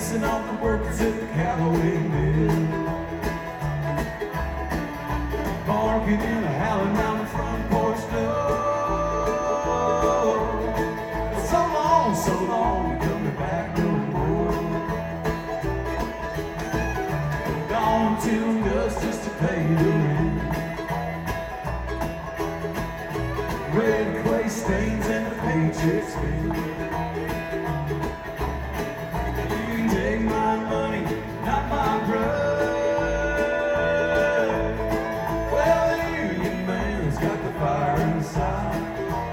chasing off the workers at the Callaway Mill, barking and howling down the front porch door. So long, you're coming back no more. Gone till dust just to pay the rent. Red clay stains and the paycheck spent. You can take my money, not my pride. Well, the union man's got the fire inside.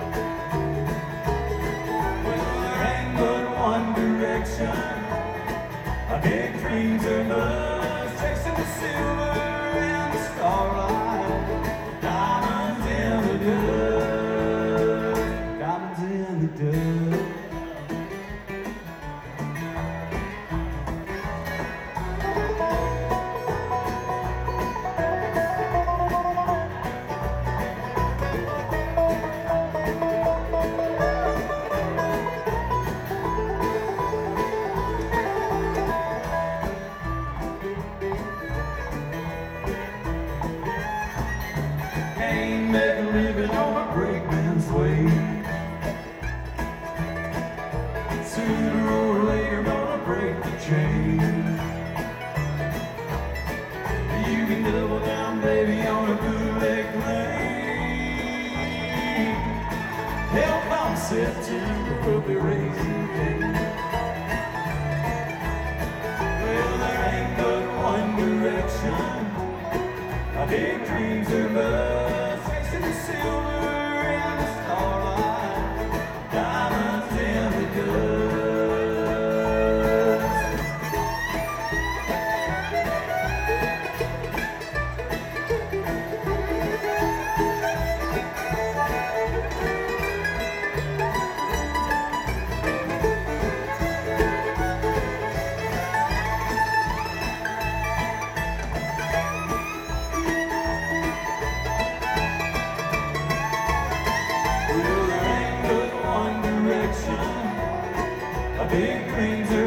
Well, there ain't but one direction. Our big dreams are much, chasing the silver and the starlight. Diamonds in the dust, diamonds in the dust. Ain't make a living on a brakeman's wage. Sooner or later gonna break the chain. You can double down, baby, on a bootleg claim. Hell, come September, we'll be raising cane. Well, there ain't but one direction. Our big dreams are bust, chasing the silver and the starlight, diamonds in the dust. Well, there ain't but one direction. Our big dreams are